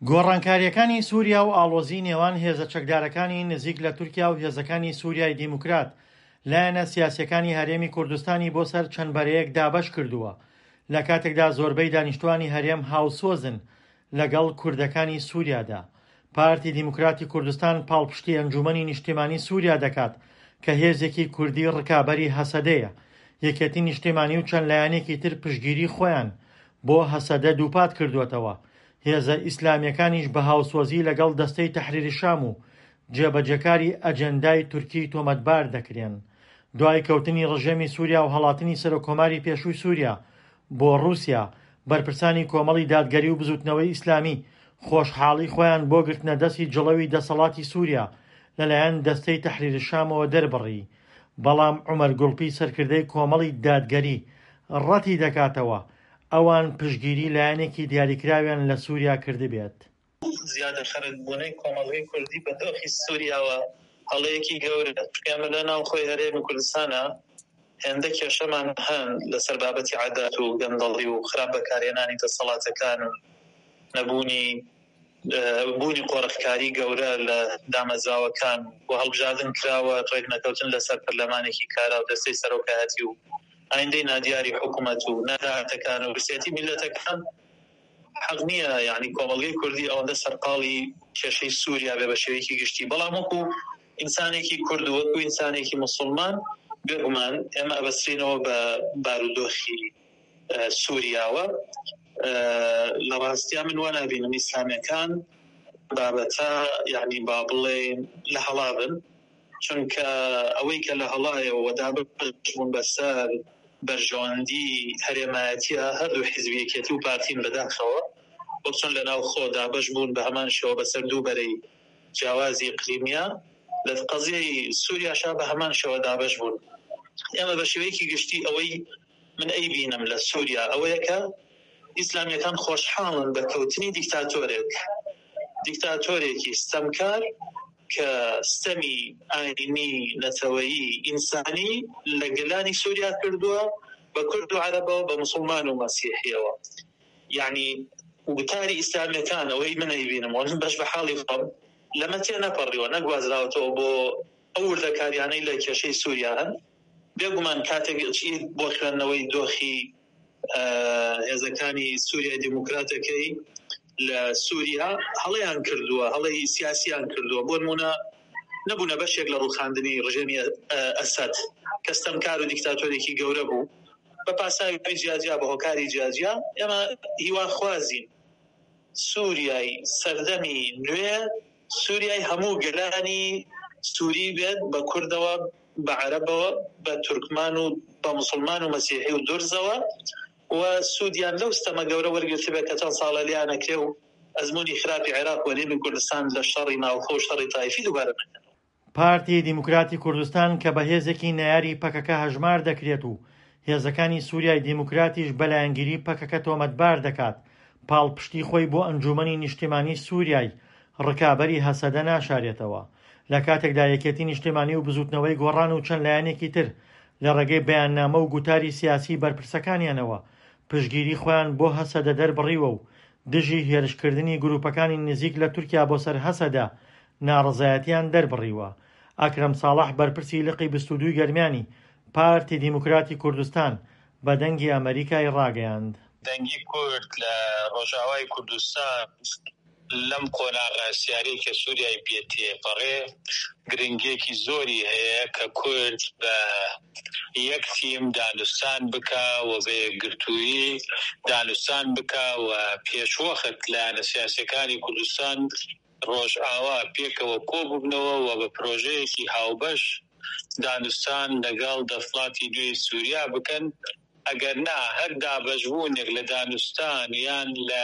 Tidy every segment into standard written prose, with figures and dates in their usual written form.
گۆڕانکاریەکانی سووریا و ئاڵۆزی نێوان هێزە چەکدارەکانی نزیک لە تورکیا و هێزەکانی سووریای دیموکرات لایەنە سیاسیەکانی هەرێمی کوردستانی بۆ سەر چەند بەرەیەک دابەش کردووە لە کاتێکدا زۆربەی دانیشتوانی هەرێم هاوسۆزن لەگەڵ کوردەکانی سووریادا. پارتی دیموکراتی کوردستان پاڵپشتی ئەنجومەنی نیشتیمانی سووریا دەکات کە هێزێکی کوردی ڕکابەری هەسەدەیە. یەکێتی نیشتیمانی و چەند لایەنێکی تر پشتگیری خۆیان بۆ هەسەدە دووپات کردووەتەوە. هێزە ئیسلامیەکانیش بە هاوسۆزی لەگەڵ دەستەی تەحریری شام و جێبەجێکاری ئەجەندای تورکی تۆمەتبار دەکرێن. دوای کەوتنی ڕژێمی سووریا و هەڵاتنی سەرۆکۆماری پێشووی سووریا بۆ رووسیا، بەرپرسانی کۆمەڵی دادگەری و بزوتنەوەی ئیسلامی خۆشحاڵی خۆیان بۆ گرتنە دەستی جڵەوی دەسەڵاتی سووریا لەلایەن دەستەی تەحریری شامەوە دەربڕی. بەڵام عومەر گوڵپی سەرکردەی کۆمەڵی دادگەری ڕەتی دەکاتەوە ئەوان پشتگیری لایەنێکی دیاریکراویان لە سووریا کردبێت. زیادە خەرەتبوونەی کۆمەڵگەی کوردی بە دۆخی سووریاوە هەڵەیەکی گەورە. ئێمە لە ناو خۆی هەرێمی کوردستانە هێندە کێشەمان هەن لەسەر بابەتی عەدالەت و گەندەڵی و خراپ بەکارهێنانی دەسەڵاتەکان و بوونی قۆڕەخکاری گەورە لە دامەزراوەکان و هەڵبژاردن کراوە ڕێک نەکەوتن لەسەر پەرلەمانێکی کارا و دەستەی سەرۆکایەتی و ئایندەی نادیاری حکوومەت و نەداهاتەکان و برسێتی میلەتەکان حەق نییە. یعنی کۆمەڵگەی کوردی ئەوەندە سەرقاڵی کێشەی سووریا بێ بە شێوەیەکی گشتی. بەڵام وەکو ئینسانێکی کورد و وەکو ئینسانێکی موسڵمان بێگومان ئێمە ئەبەسترینەوە بە بارودۆخی سووریاوە. لە ڕاستیا من وا نابینم ئیسلامیەکان بابەتە یعنی با بڵێن لە هەڵابن، چونکە ئەوەی کە لە هەڵایەوە دابشبوون بەسەر بەرژەوەندی هەرێمایەتیە هەردوو حیزبیەکێتی و پارتین بەداخەوە وەک چۆن لە ناو خۆ دابش بوون بە هەمان شێوە بەسەر دوو بەرەی جیاوازی ئیقلیمیە، لە قەزیەی سووریاشا بە هەمان شێوە دابش بوون. ئێمە بە شێوەیەکی گشتی ئەوەی من ئەیبینم لە سووریا ئەوەیە کە ئیسلامیەکان خۆشحاڵن بە کەوتنی دیکتاتۆرێکی ستەمکار کە ستەمی ئاینی نەتەوەیی ئینسانی لە گەلانی سووریا کردووە بە کورد و عەرەبەوە بە موسڵمان و مەسیحیەوە. یعنی وتاری ئیسلامیەکان ئەوەی من ئەیبینم و من بەش بە حاڵی خۆم لەمە تێ نەپەڕیوە نەگوازراوەتەوە بۆ ئەو وردەکاریانەی لە کێشەی سووریا هەن. بێگومان کاتێک بۆ خوێندنەوەی دۆخی هێزەکانی سووریای دیموکراتەکەی لە سووریا هەڵەیان کردووە، هەڵەی سیاسیان کردووە. بۆ نمونە نەبوونە بەشێک لە ڕووخاندنی ڕژێمی ئەسەد کە ستەمکار و دیکتاتۆرێکی گەورە بوو بە پاساوی جیاجیا بە هۆکاری جیاجیا. ئێمە هیواخوازین سووریای سەردەمی نوێ سووریای هەموو گەلانی سووری بێت بە کوردەوە بە عەرەبەوە بە تورکمان و بە موسڵمان و مەسیحی و دورزەوە و سوودیان لەو ستەمە گەورە وەرگرتە بێت کە چەند ساڵە لیانەکرێ و ئەزمموی خراپی عێراق و هەرێمی کوردستان لە شەڕی ناوخۆ و شەڕی تایفی دووبارە نەکەن. پارتی دیموکراتی کوردستان کە بە هێزێکی نایاری پەکەکە هەژمار دەکرێت و هێزەکانی سووریای دیموکراتیش بەلایەنگیری پەکەکە تۆمەتبار دەکات، پاڵپشتی خۆی بۆ ئەنجومەنی نیشتیمانی سووریای ڕکابەری هەسەدە ناشارێتەوە. لە کاتێکدا یەکێتی نیشتیمانی و بزوتنەوەی گۆڕان و چەند لایەنێکی تر لە ڕێگەی بەیاننامە و گوتاری سیاسی بەرپرسەکانیانەوە پشتگیری خۆیان بۆ هەسەدە دەربڕیوە و دژی هێرشکردنی گروپەکانی نزیک لە تورکیا بۆ سەر هەسەدە ناڕزایەتیان دەربڕیوە. ئەکرەم ساڵح بەرپرسی لقی 22 گەرمیانی پارتی دیموکراتی کوردستان بە دەنگی ئەمریکای ڕاگەیاند. دەنگی کورد لە ڕۆژاوای کوردستان لەم قۆناغا سیارەی کە سووریای پێتێپەڕێ گرنگێکی زۆری هەیە کە کورد بە یەک تیم دانوستان بکە و بە یەکگرتووی دانوستان بکە و پێشوەخت لایەنە سیاسیەکانی کوردستان ڕۆژئاوا پێکەوە کۆبوونەوە و بە پرۆژەیەکی هاوبەش دانوستان لەگەڵ دەسەڵاتی نوێی سووریا بکەن. ئەگەر نا هەر دابەشبوونێک لە دانوستان یان لە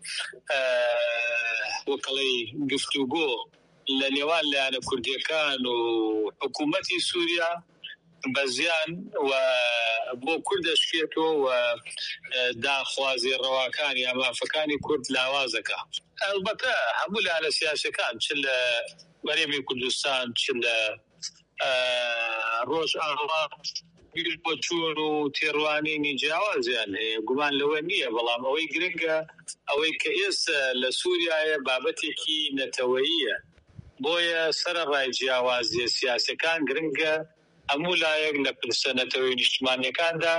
وەکڵی گفتوگۆ لە نێوان لایەنە کوردیەکان و حکوومەتی سووریا بە زیان و بۆ کوردەشکێتەوە و داخوازی ڕەواکانی یا مافەکانی کورد لاوازەکە. ئەلبەتە هەموو لایەنە سیاسیەکان چ لە هەرێمی کوردستان چ لە ڕۆژئاوا بیر بۆ چوون و تێڕوانینی جیاوازیان هەیە گومان لەوە نییە بەڵام ئەوەی گرنگە ئەوەی کە ئێستا لە سووریایە بابەتێکی نەتەوەییە بۆیە سەرەڕای جیاوازیە سیاسەکان گرنگە هەموو لایەک لە پرسەنەتەوەی نیشتمانیەکاندا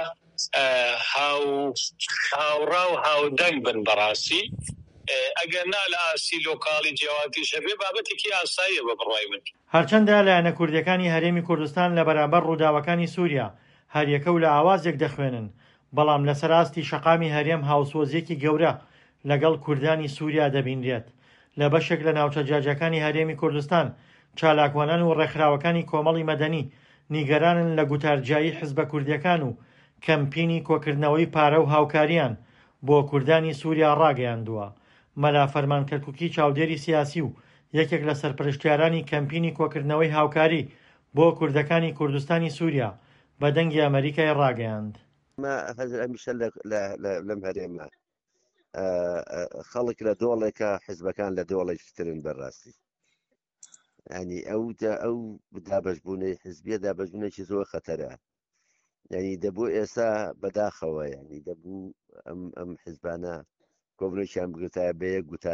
هاوڕا و هاودەنگ بن بەڕاستی ئەگەر نا لە ئاسی لۆکاڵی جیاوازی شەبێ بابەتێکی ئاساییە بە بڕای من. هەرچەندە لایەنە کوردەکانی هەرێمی کوردستان لە بەرامبەر ڕووداوەکانی سووریا هەریەکە و لە ئاوازێک دەخوێنن بەڵام لەسەر ئاستی شەقامی هەرێم هاوسۆزیەکی گەورە لەگەڵ کوردانی سووریا دەبینرێت. لە بەشێک لە ناوچە جیاجەکانی هەرێمی کوردستان چالاکوانان و ڕێکخراوەکانی کۆمەڵی مەدەنی نیگەرانن لە گوتارجایی حیزبە کوردیەکان و کەمپینی کۆکردنەوەی پارە و هاوکاریان بۆ کوردانی سووریا ڕاگەیاندووە. مەلا فەرمان کەرکووکی چاودێری سیاسی و یەکێک لە سەرپرشتیارانی کەمپینی کۆکردنەوەی هاوکاری بۆ کوردەکانی کوردستانی سووریا بە دەنگی ئەمریکای ڕاگەیاند. هەمیشە لەم هەرێمە خەڵک لە دۆڵێکە حیزبەکان لە دۆڵێکترن بەڕاستی ینی ئەو دابەشبوونەی حیزبیە دابەشبوونێکی زۆر خەتەرە ینی دەبوو ئێستا بەداخەوە ینی دەبوو ئەم حیزبانە کۆبنێکیان بگرتایە بە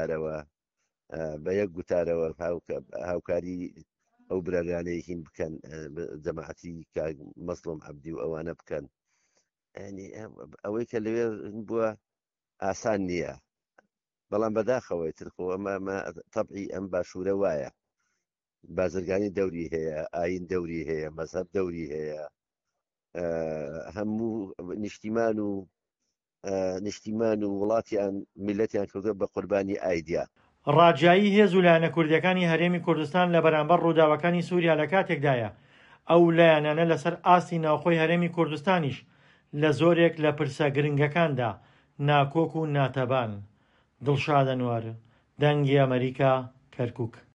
یەک گوتارەوە هاوکاری ئەو برەگانەیەکین بکەن جەماعەتی مەسڵوم عەبدی و ئەوانە بکەن ینی ئەوەی کە لەوێ بووە ئاسان نییە بەڵام بەداخەوەی ترخۆ ئەمە تەبعی ئەم باشوورە وایە بازرگانی دەوری هەیە ئاین دەوری هەیە مەزهەب دەوری هەیە هەموو نیشتیمان و وڵاتیان میلەتیان کردووە بە قوربانی ئایدیا. ڕاجایی هێز و لایەنە کوردیەکانی هەرێمی کوردستان لە بەرامبەر ڕووداوەکانی سووریا لە کاتێکدایە ئەو لایەنانە لەسەر ئاستی ناوخۆی هەرێمی کوردستانیش لە زۆرێک لە پرسە گرنگەکاندا ناکۆک و ناتەبان. دڵشاد ئەنوەر، دەنگی ئەمریکا، کەرکووک.